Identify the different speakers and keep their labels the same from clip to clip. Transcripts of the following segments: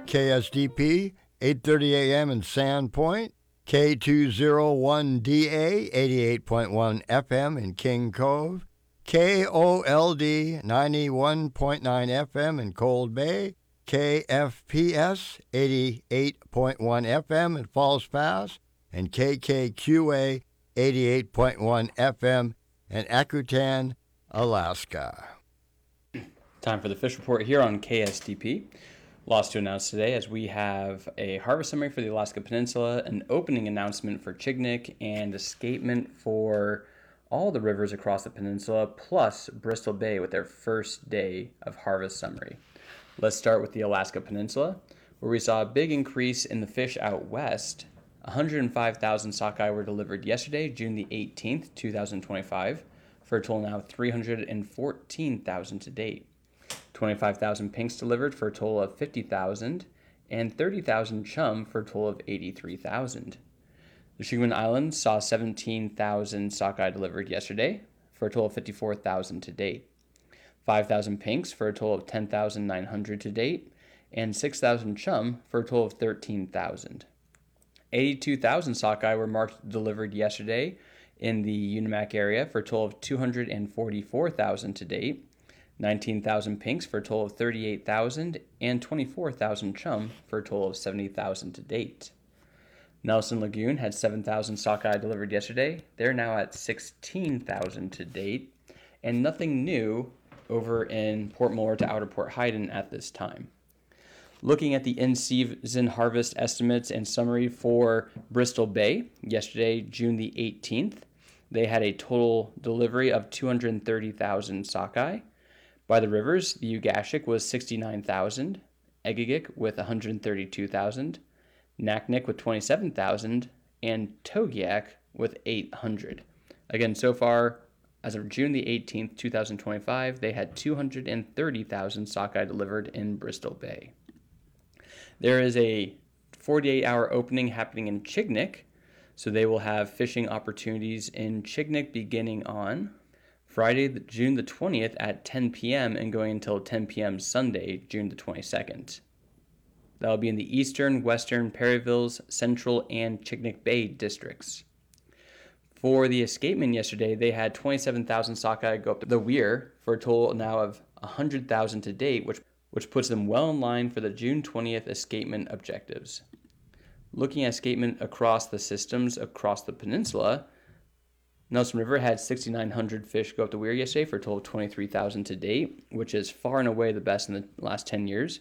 Speaker 1: KSDP, 8:30 a.m. in Sandpoint, K201DA, 88.1 FM in King Cove, KOLD, 91.9 FM in Cold Bay, KFPS, 88.1 FM in Falls Pass, and KKQA, 88.1 FM in Akutan, Alaska.
Speaker 2: Time for the fish report here on KSDP. Lots to announce today as we have a harvest summary for the Alaska Peninsula, an opening announcement for Chignik, and escapement for all the rivers across the peninsula, plus Bristol Bay with their first day of harvest summary. Let's start with the Alaska Peninsula, where we saw a big increase in the fish out west. 105,000 sockeye were delivered yesterday, June the 18th, 2025, for a total now of 314,000 to date. 25,000 pinks delivered for a total of 50,000, and 30,000 chum for a total of 83,000. The Shuman Islands saw 17,000 sockeye delivered yesterday for a total of 54,000 to date. 5,000 pinks for a total of 10,900 to date, and 6,000 chum for a total of 13,000. 82,000 sockeye were marked delivered yesterday in the Unimac area for a total of 244,000 to date. 19,000 pinks for a total of 38,000, and 24,000 chum for a total of 70,000 to date. Nelson Lagoon had 7,000 sockeye delivered yesterday. They're now at 16,000 to date, and nothing new over in Port Muller to Outer Port Heiden at this time. Looking at the in-season harvest estimates and summary for Bristol Bay, yesterday, June the 18th, they had a total delivery of 230,000 sockeye. By the rivers, the Ugashik was 69,000, Egegik with 132,000, Naknek with 27,000, and Togiak with 800. Again, so far, as of June the 18th, 2025, they had 230,000 sockeye delivered in Bristol Bay. There is a 48-hour opening happening in Chignik, so they will have fishing opportunities in Chignik beginning on Friday, June the 20th at 10 p.m. and going until 10 p.m. Sunday, June the 22nd. That will be in the eastern, western, Perryvilles, central, and Chignik Bay districts. For the escapement yesterday, they had 27,000 sockeye go up the weir for a total now of 100,000 to date, which puts them well in line for the June 20th escapement objectives. Looking at escapement across the systems across the peninsula, Nelson River had 6,900 fish go up the weir yesterday for a total of 23,000 to date, which is far and away the best in the last 10 years.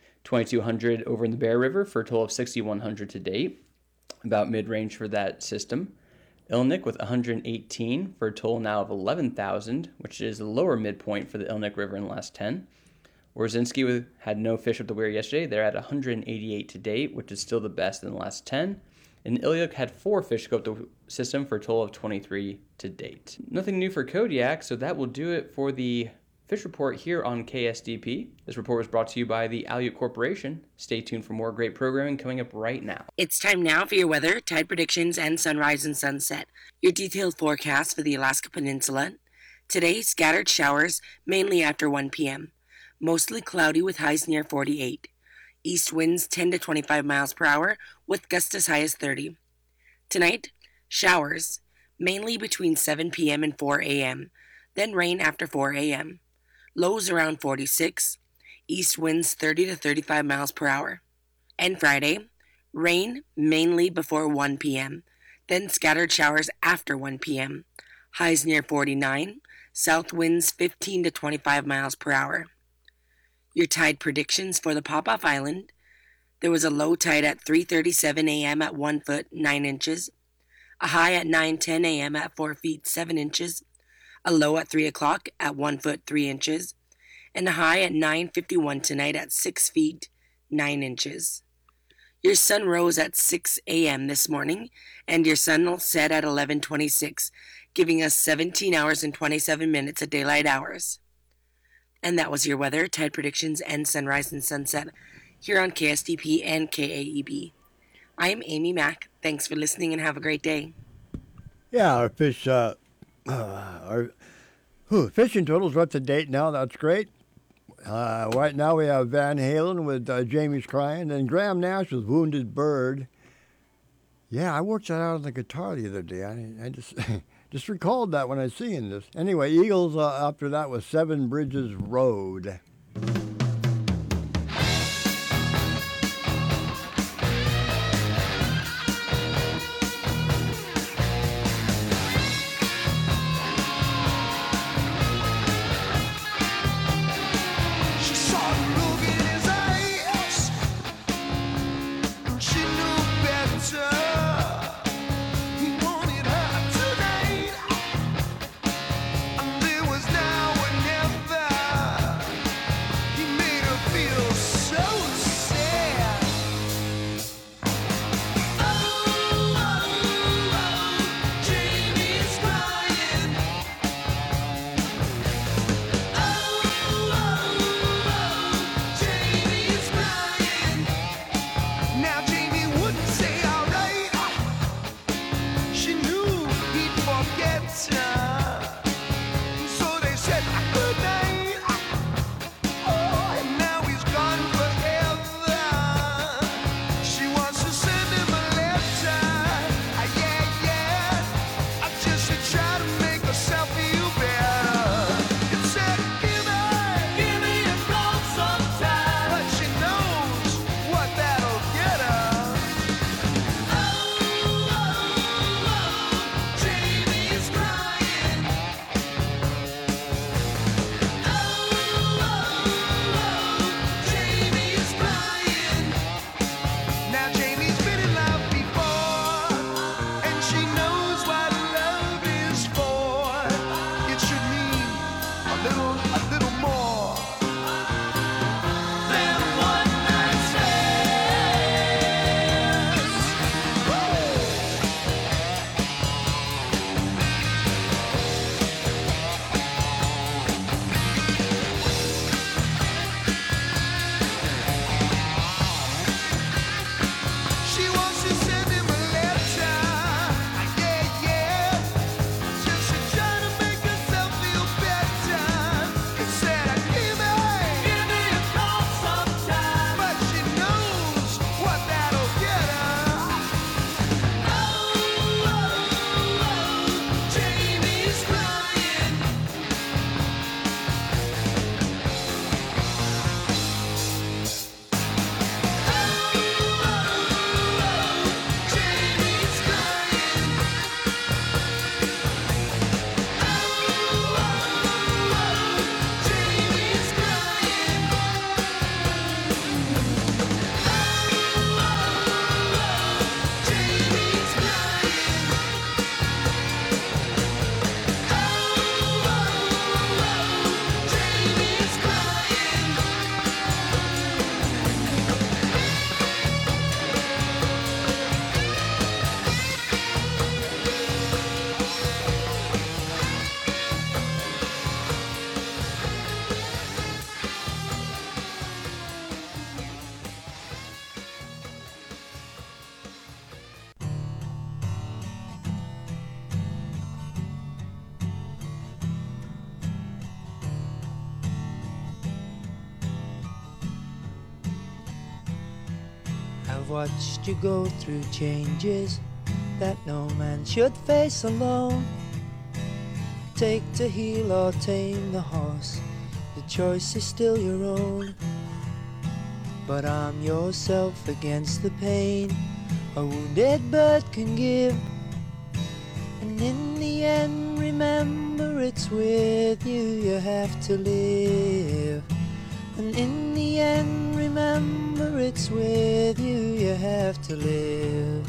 Speaker 2: 2,200 over in the Bear River for a total of 6,100 to date, about mid-range for that system. Ilnik with 118 for a total now of 11,000, which is the lower midpoint for the Ilnik River in the last 10. Wierzynski had no fish up the weir yesterday. They're at 188 to date, which is still the best in the last 10. And Ilyuk had 4 fish go up the system for a total of 23 to date. Nothing new for Kodiak, so that will do it for the fish report here on KSDP. This report was brought to you by the Aleut Corporation. Stay tuned for more great programming coming up right now.
Speaker 3: It's time now for your weather, tide predictions, and sunrise and sunset. Your detailed forecast for the Alaska Peninsula. Today, scattered showers, mainly after 1 p.m. Mostly cloudy with highs near 48. East winds 10 to 25 miles per hour with gusts as high as 30. Tonight, showers, mainly between 7 p.m. and 4 a.m., then rain after 4 a.m. Lows around 46. East winds 30 to 35 miles per hour. And Friday, rain mainly before 1 p.m., then scattered showers after 1 p.m. Highs near 49. South winds 15 to 25 miles per hour. Your tide predictions for the Popoff Island. There was a low tide at 3:37 a.m. at 1 foot 9 inches, a high at 9:10 a.m. at 4 feet 7 inches, a low at 3 o'clock at 1 foot 3 inches, and a high at 9:51 tonight at 6 feet 9 inches. Your sun rose at 6 a.m. this morning, and your sun will set at 11:26, giving us 17 hours and 27 minutes of daylight hours. And that was your weather, tide predictions, and sunrise and sunset here on KSDP and KAEB. I'm Amy Mack. Thanks for listening and have a great day.
Speaker 1: Yeah, our fish, fishing totals are up to date now. That's great. Right now we have Van Halen with Jamie's Crying, and Graham Nash with Wounded Bird. Yeah, I worked that out on the guitar the other day. I just just recalled that when I was seeing this. Anyway, Eagles after that was Seven Bridges Road.
Speaker 4: I've watched you go through changes that no man should face alone. Take the heel or tame the horse, the choice is still your own. But arm yourself against the pain a wounded bird can give, and in the end remember it's with you you have to live. And in the end remember it's with you you have to live.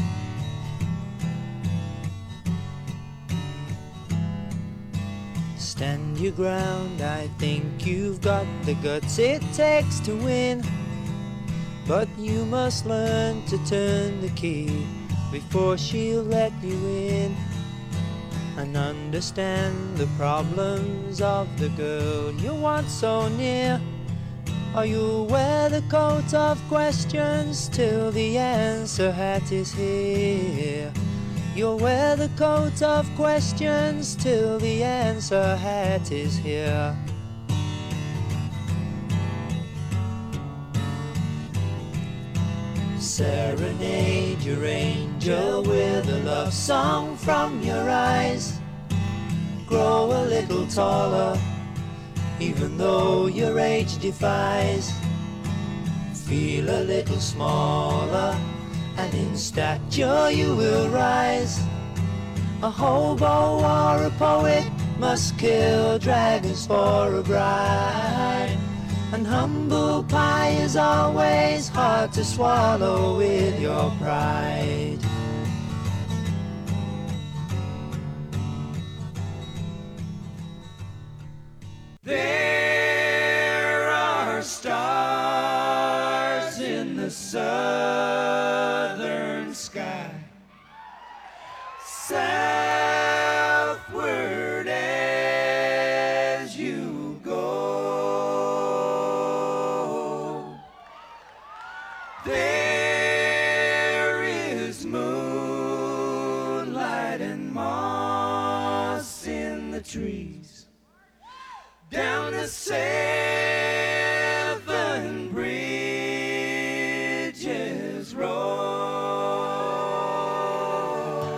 Speaker 4: Stand your ground, I think you've got the guts it takes to win. But you must learn to turn the key before she'll let you in. And understand the problems of the girl you want so near. Or you'll wear the coat of questions till the answer hat is here. You'll wear the coat of questions till the answer hat is here. Serenade your angel with a love song from your eyes. Grow a little taller, even though your age defies. Feel a little smaller, and in stature you will rise. A hobo or a poet must kill dragons for a bride. And humble pie is always hard to swallow with your pride. There are stars in the southern sky, southward as you go. There is moonlight and moss in the trees. Down the seven bridges roll.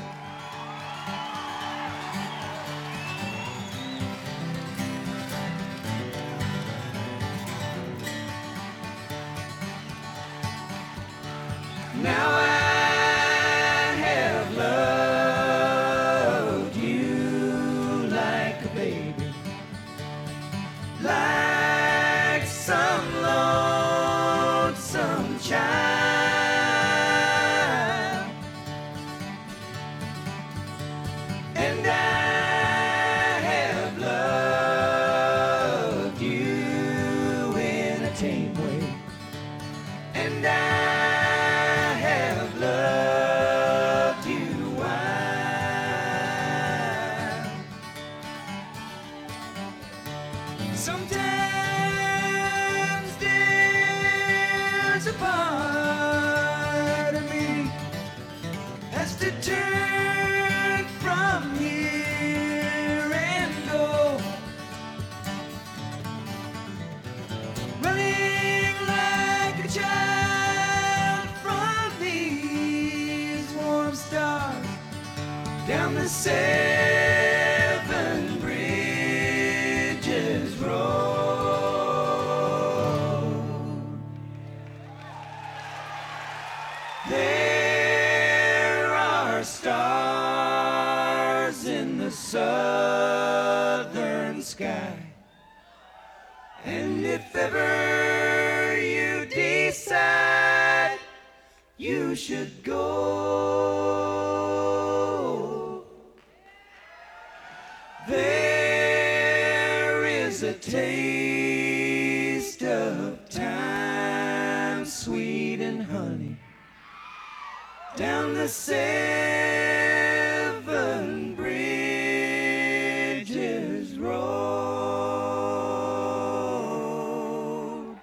Speaker 4: Now I have loved you like a baby, like some lonesome child, and I have loved you in a tame way, and I have loved you wild. Sometimes there's a part of me has to turn from here and go, running like a child from these warm stars down the seven bridges road. There are stars in the southern sky, and if ever you decide you should go, there is a taste of time, sweet and honey, down the seven bridges road.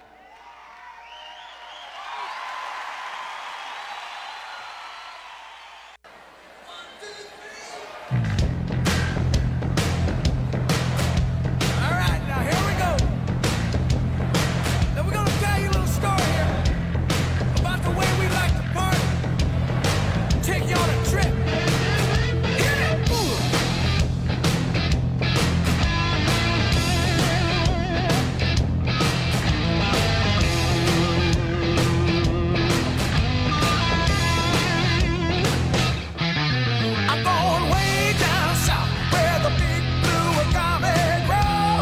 Speaker 5: All right, now here we go. Now we're gonna tell you a little story here about the way we like to party. Take you on a trip. Hit it! Ooh. I'm going way down south where the big blue agave grow.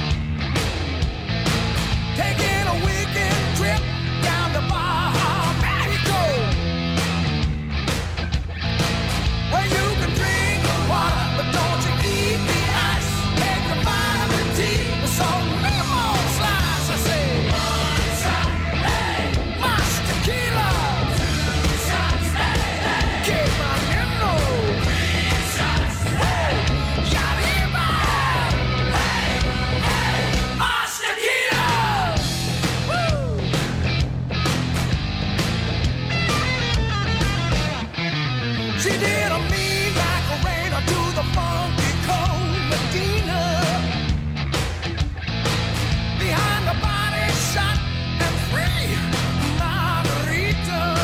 Speaker 5: Taking a weekend trip down to Baja, Mexico, where you can drink the water, but don't you eat the ice. Make the vitamin tea with some lemon slice. I say, one shot, hey, más tequila. Two shots, hey, hey, que maneno. Three shots, hey, Yariba. Hey, hey, más tequila. Woo! She did a mean Macarena to the funky cold Medina. Behind the body shot and free margarita.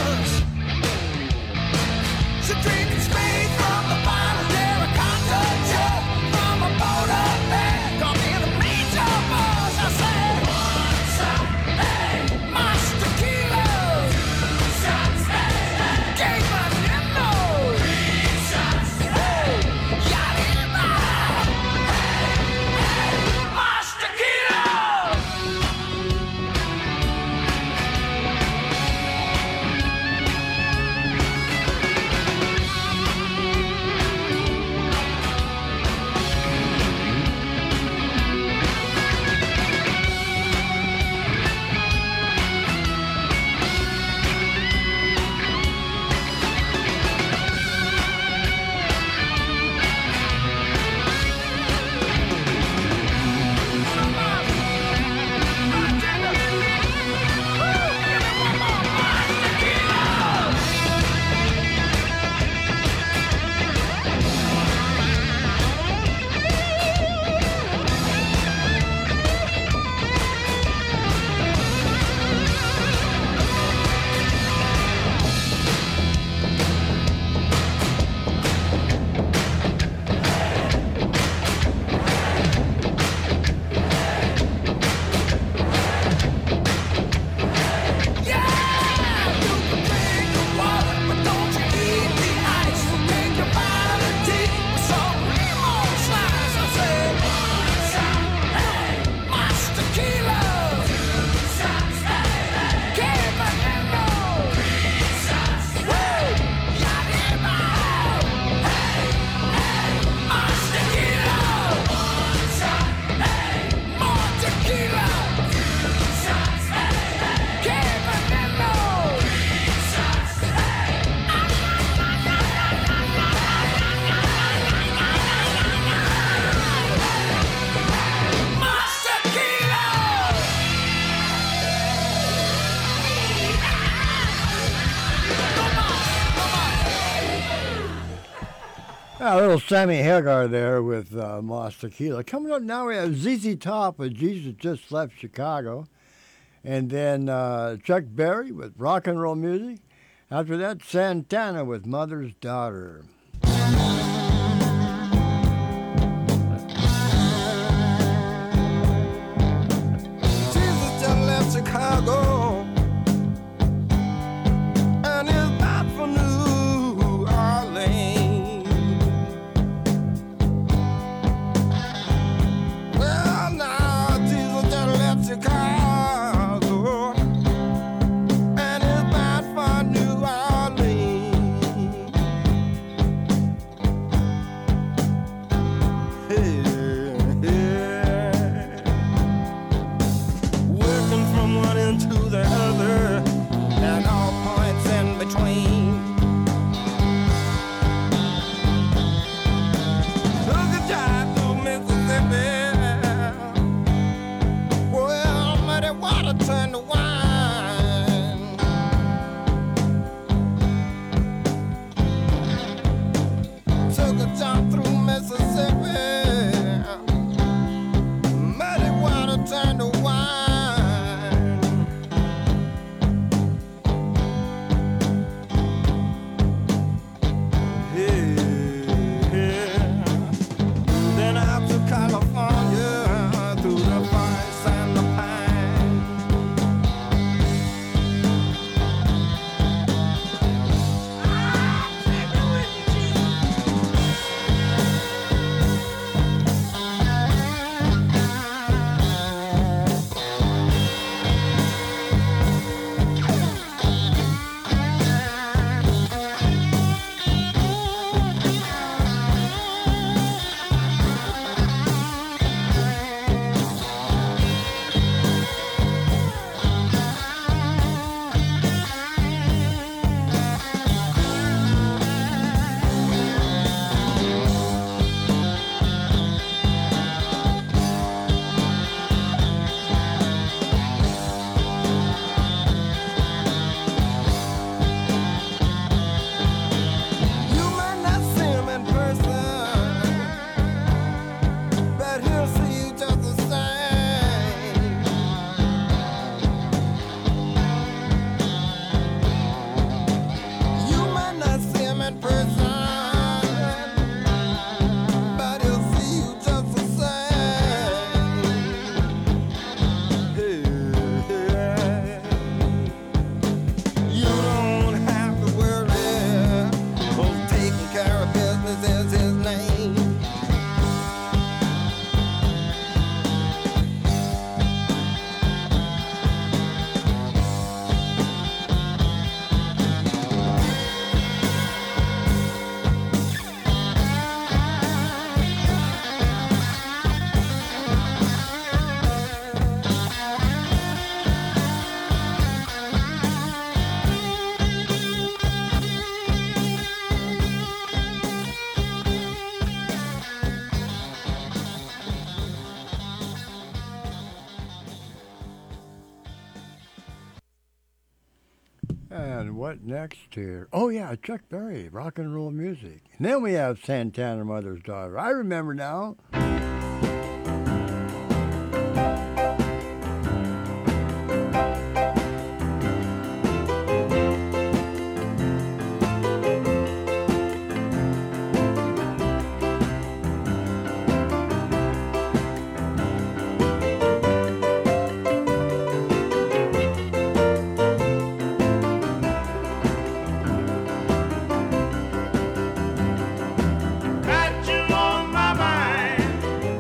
Speaker 1: A little Sammy Hagar there with Moss Tequila. Coming up now, we have ZZ Top with Jesus Just Left Chicago. And then Chuck Berry with Rock and Roll Music. After that, Santana with Mother's Daughter.
Speaker 5: Jesus just left Chicago and is bound for New Orleans. Well, now Jesus just left Chicago and is bound for New Orleans. Hey, yeah. Working from one end to the other and all points in between. Took a drive through Mississippi. Well, muddy water turned to wine. Took a jump through Mississippi. Muddy water turned to wine. Yeah. Then out to California through the forest and the pine. You might not see him in person, but he'll see you just the same. You might not see him in person, but he'll see you just the same. Yeah. You don't have to worry, 'cause taking care of business is his name.
Speaker 1: And what next here? Oh, yeah, Chuck Berry, Rock and Roll Music. And then we have Santana, Mother's Daughter. I remember now.
Speaker 5: Got you on my mind,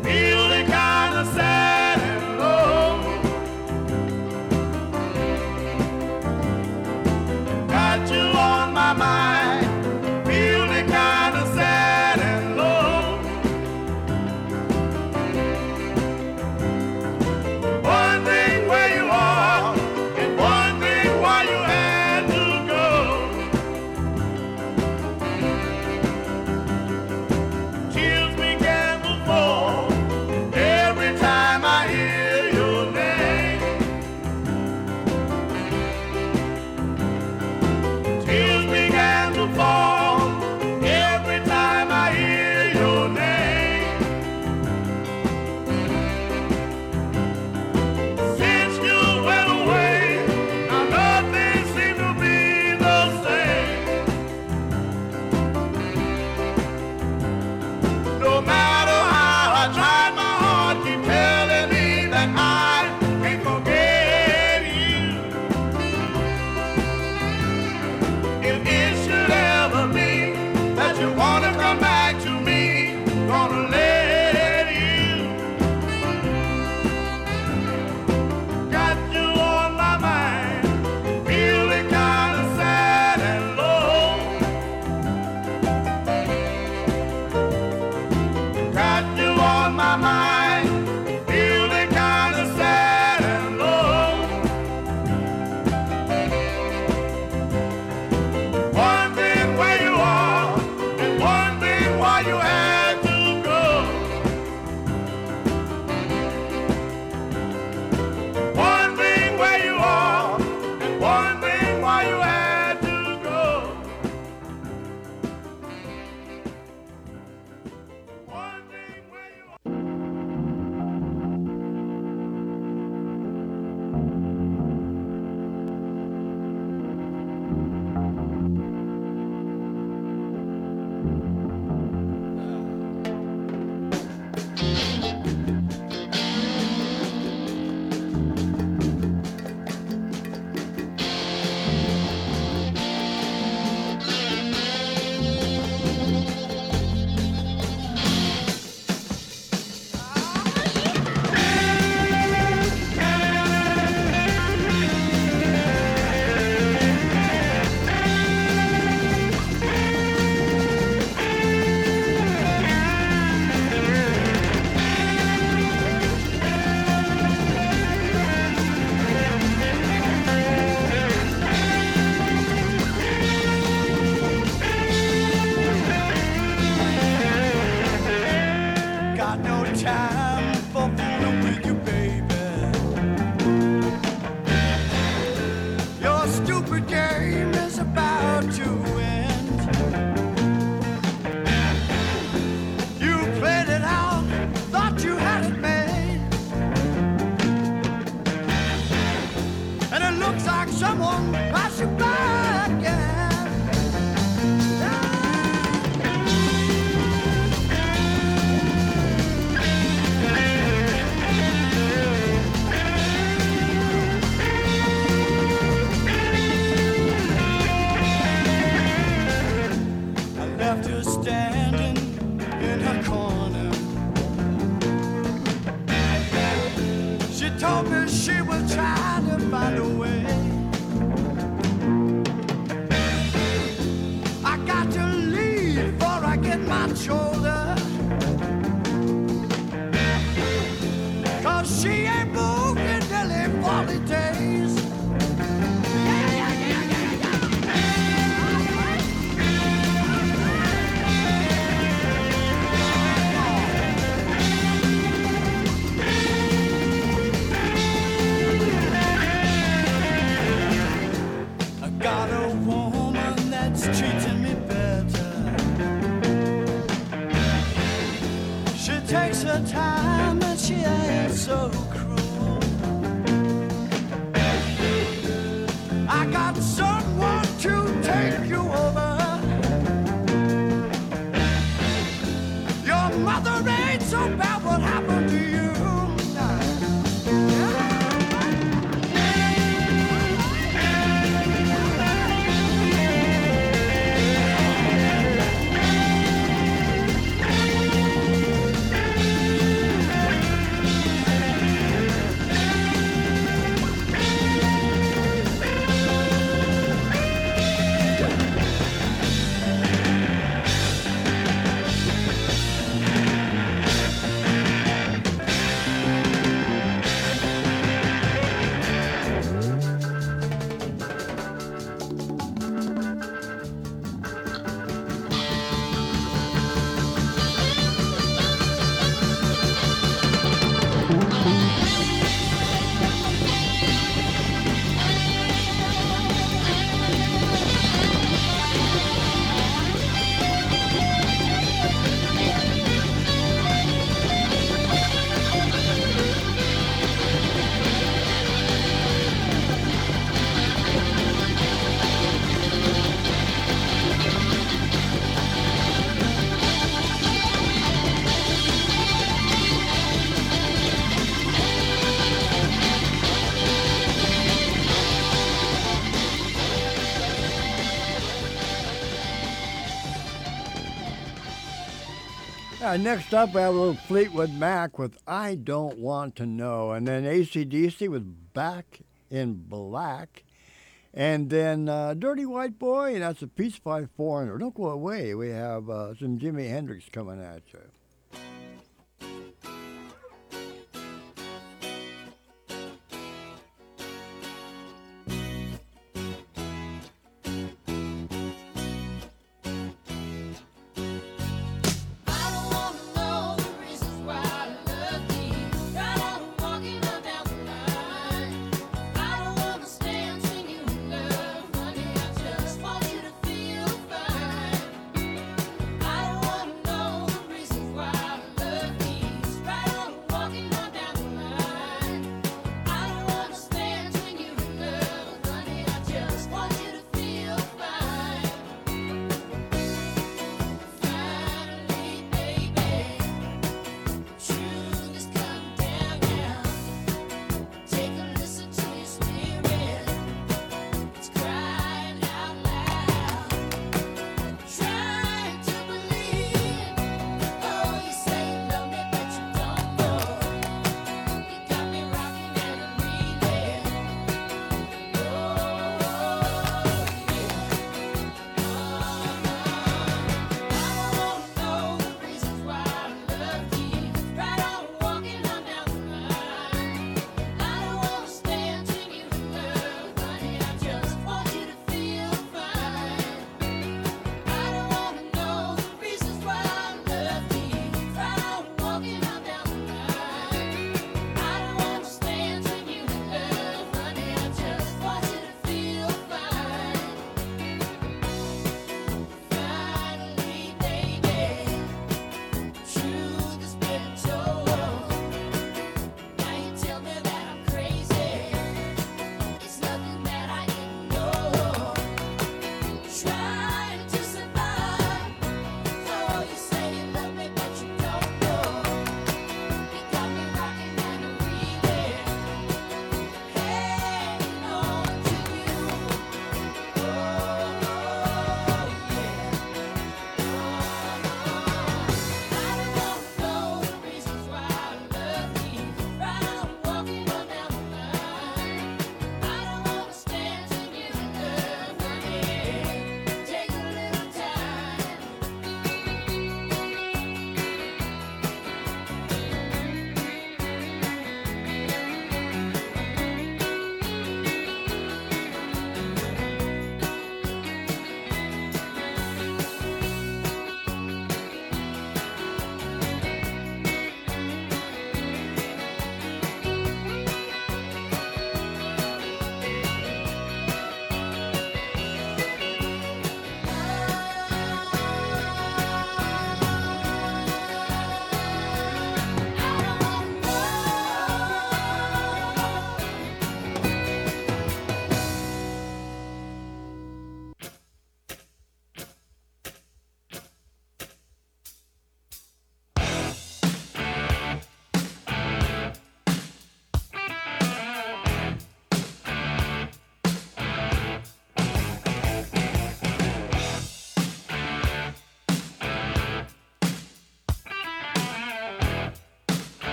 Speaker 5: began stupid game is about to end. You played it out, thought you had it made, and it looks like someone passed you by again. Left her standing in her corner. She told me she was trying to find a way. I got to leave before I get my shoulder, 'cause she ain't moved in nearly 40 days. Got a woman that's treating me better. She takes her time and she ain't so cruel. I got someone to take you over. Your mother ain't so bad, what happened to you?
Speaker 1: Next up, we have a little Fleetwood Mac with I Don't Want to Know. And then AC/DC with Back in Black. And then Dirty White Boy, and that's a Peace by Foreigner. Don't go away. We have some Jimi Hendrix coming at you.
Speaker 6: Why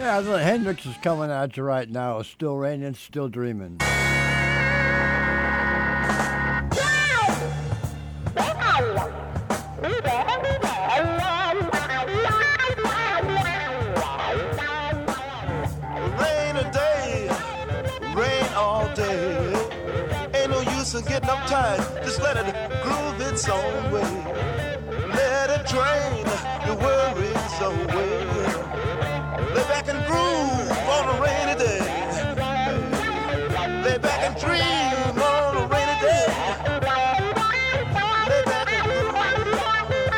Speaker 1: Yeah, the Hendrix is coming at you right now. It's still raining, still dreaming.
Speaker 6: Rain a day, rain all day. Ain't no use in getting uptight. Just let it groove its own way. Let it drain your worries away. Lay back and groove on a rainy day. Lay back and dream on a rainy day. Lay back and groove on a rainy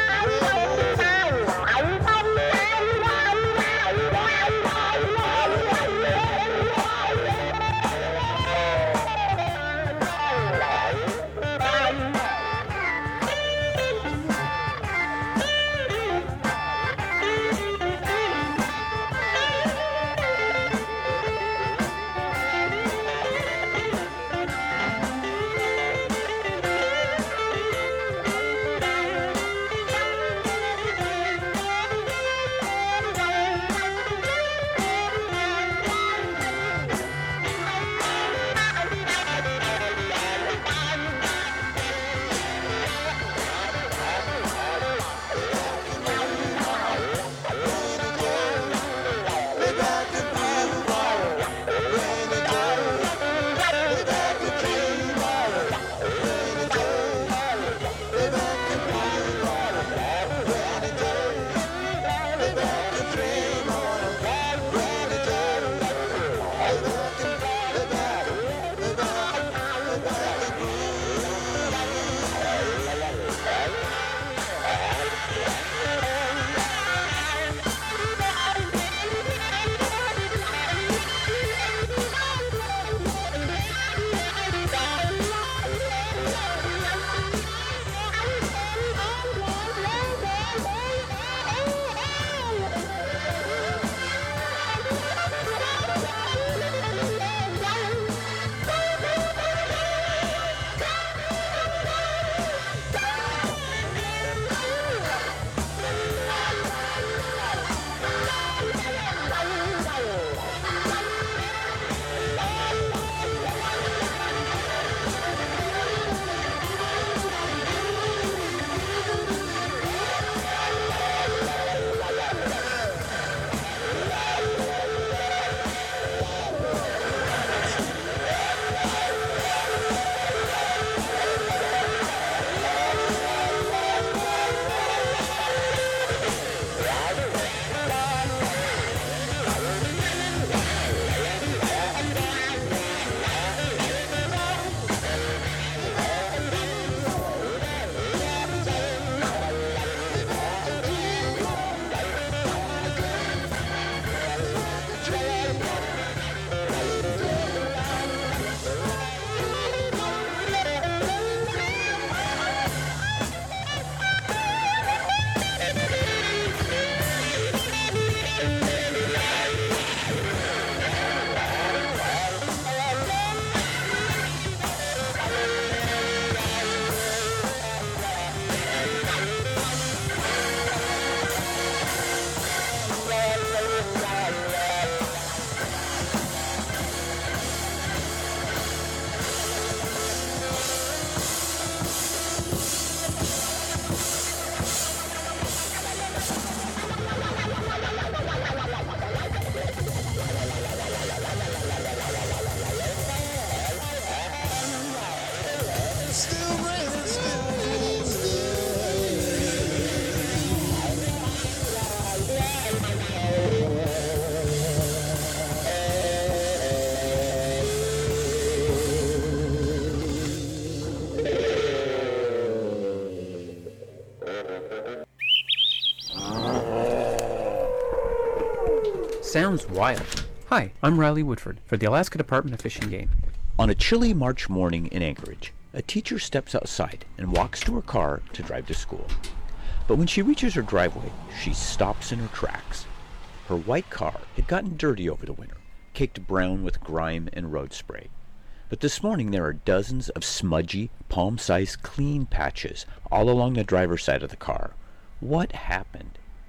Speaker 7: Sounds wild. Hi, I'm Riley Woodford for the Alaska Department of Fish and Game.
Speaker 8: On a chilly March morning in Anchorage, a teacher steps outside and walks to her car to drive to school. But when she reaches her driveway, she stops in her tracks. Her white car had gotten dirty over the winter, caked brown with grime and road spray. But this morning there are dozens of smudgy, palm-sized clean patches all along the driver's side of the car. What happened?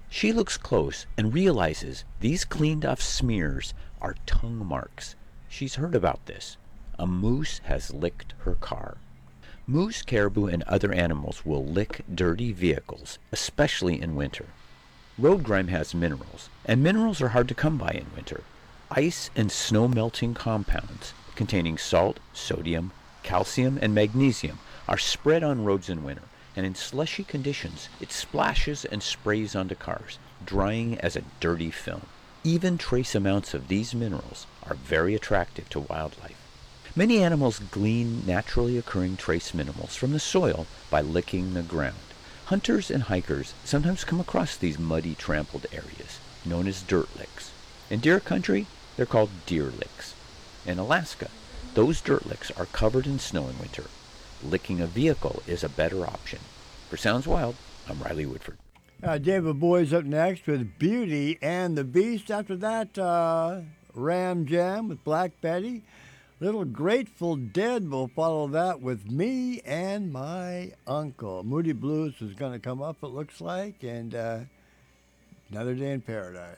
Speaker 8: She looks close and realizes these cleaned off smears are tongue marks. She's heard about this. A moose has licked her car. Moose, caribou, and other animals will lick dirty vehicles, especially in winter. Road grime has minerals, and minerals are hard to come by in winter. Ice and snow melting compounds containing salt, sodium, calcium, and magnesium are spread on roads in winter, and in slushy conditions it splashes and sprays onto cars, drying as a dirty film. Even trace amounts of these minerals are very attractive to wildlife. Many animals glean naturally occurring trace minerals from the soil by licking the ground. Hunters and hikers sometimes come across these muddy, trampled areas, known as dirt licks. In deer country, they're called deer licks. In Alaska, those dirt licks are covered in snow in winter. Licking a vehicle is a better option. For Sounds Wild, I'm Riley Woodford.
Speaker 1: David Boy's up next with Beauty and the Beast. After that, Ram Jam with Black Betty. Little Grateful Dead will follow that with Me and My Uncle. Moody Blues is going to come up, it looks like, and Another Day in Paradise.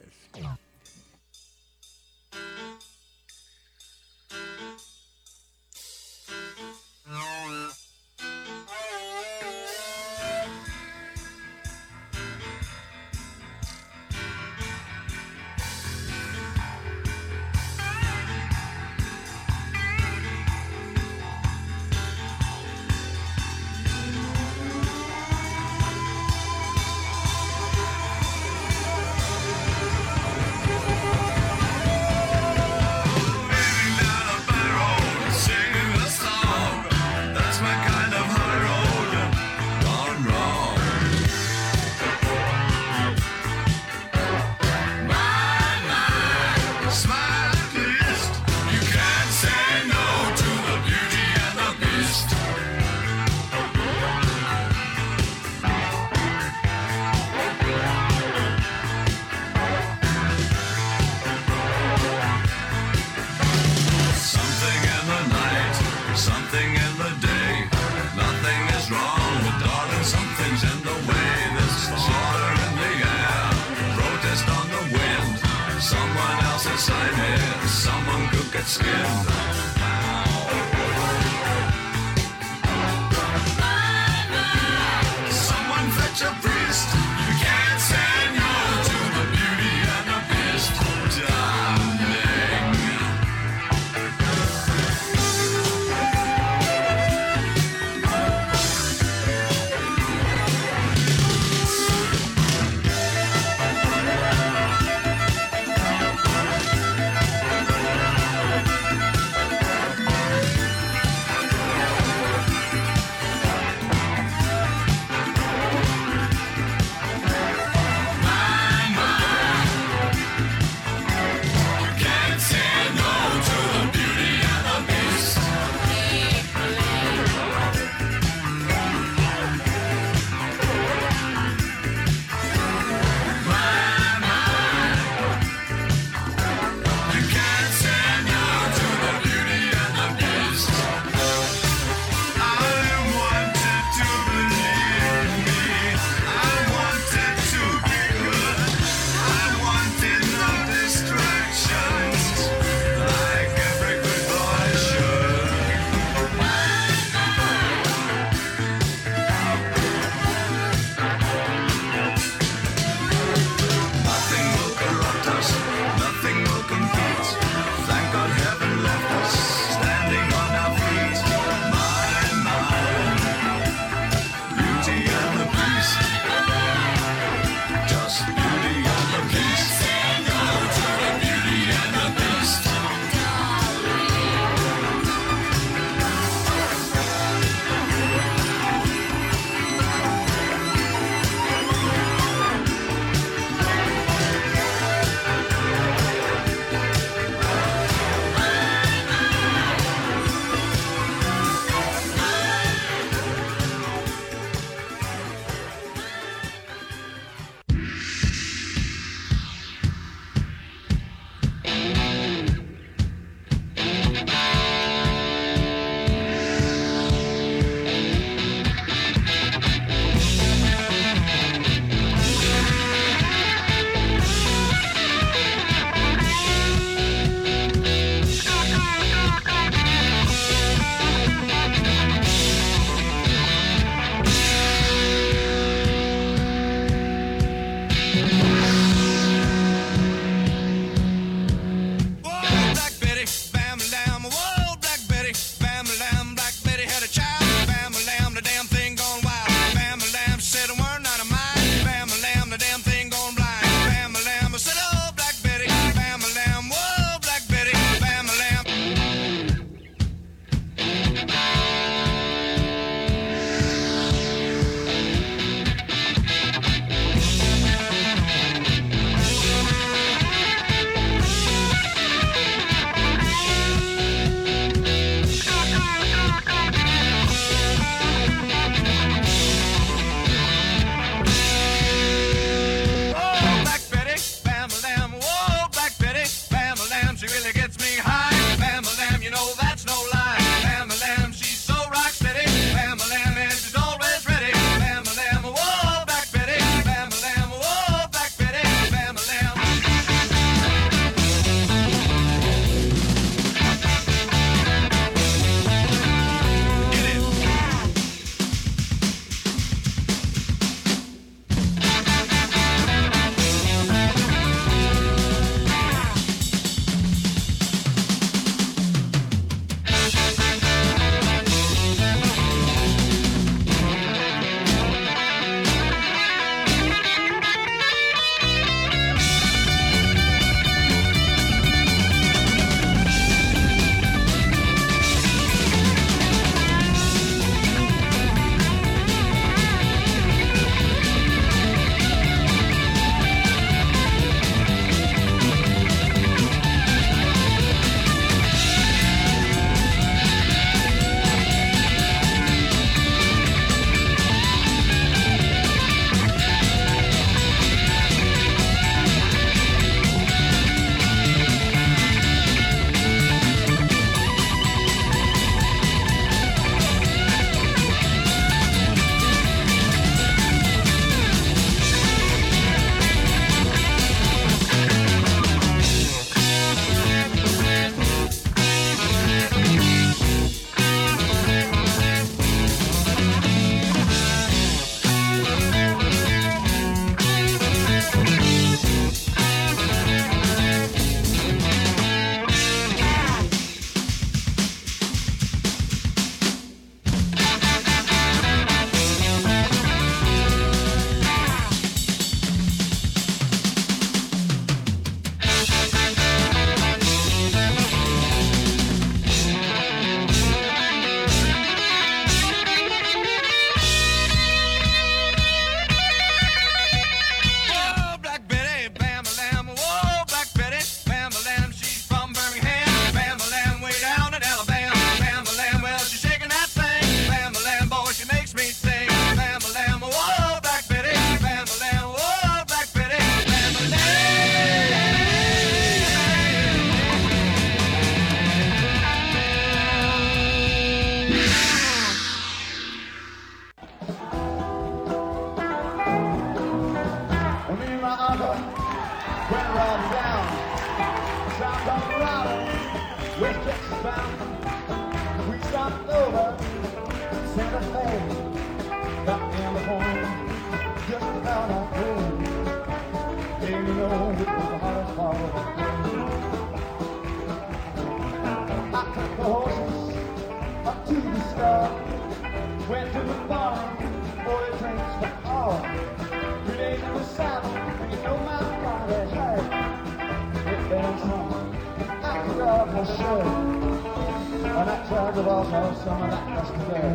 Speaker 5: stuff. Went to the bar, boy, drinks for all. 3 days in the saddle, you know my body hurt. It burns home, I could off my shirt. And I tried to wash off some of that dust and dirt.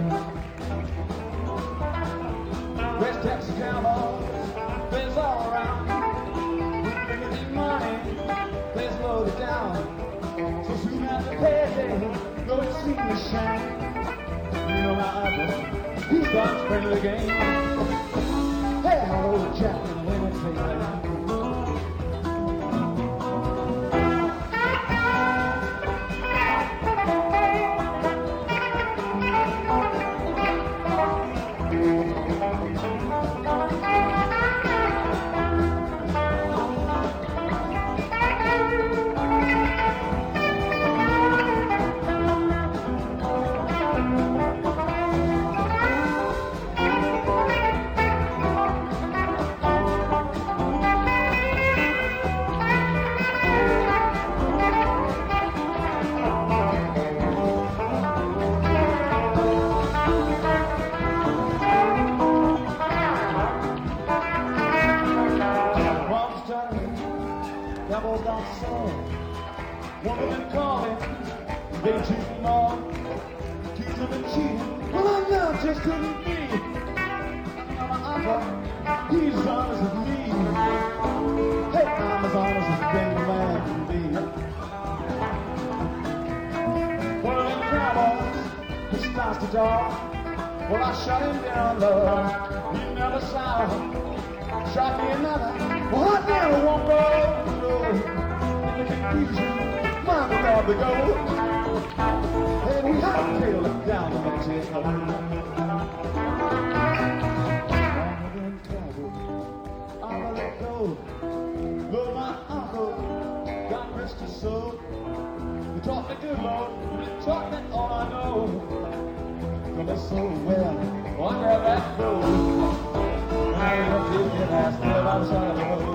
Speaker 5: West Texas cowboys, plays all around. We bring in money, plays loaded down. So soon after payday, go and see the shine. You know my uncle, he starts playing the game. Hey, old Jack, and when it plays like that. Devil's on song. Woman calling, they cheating on, accused of cheating. Well, I know just couldn't be. I'm an uncle, he's as honest as me. Hey, I'm as honest as a gay man can be. One of them cowboys, he starts to talk. Well, I shut him down, love. He never saw him. Shot me another. Well, I never won't go. In the confusion, mine will never go. Hey, we have to tail it down the next year. I'll let go. Lord, my uncle, God rest his soul. He taught me good, Lord. He taught me all I know. But it's so well. Wonder how that goes. I ain't gonna take it, I still outside the road.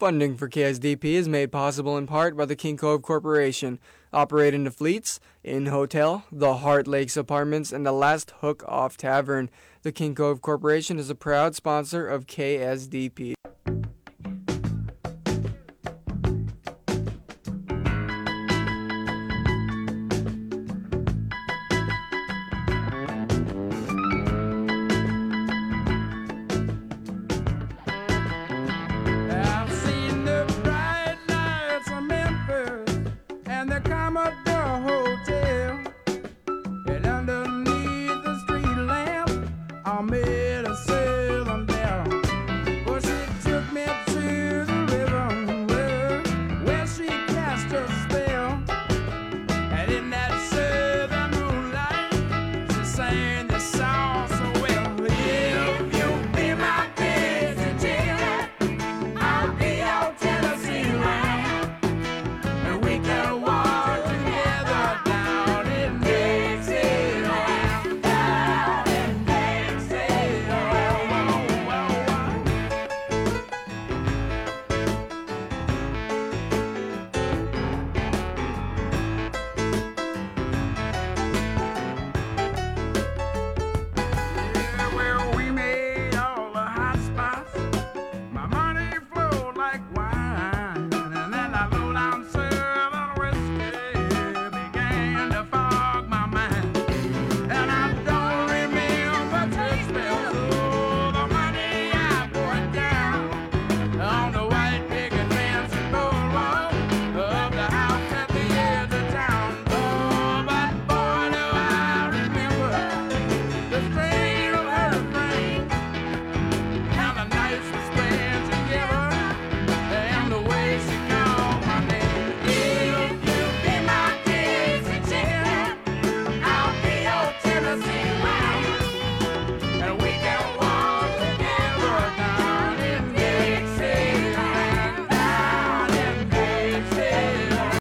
Speaker 9: Funding for KSDP is made possible in part by the King Cove Corporation, operating the Fleets, Inn Hotel, the Heart Lakes Apartments, and the Last Hook Off Tavern. The King Cove Corporation is a proud sponsor of KSDP.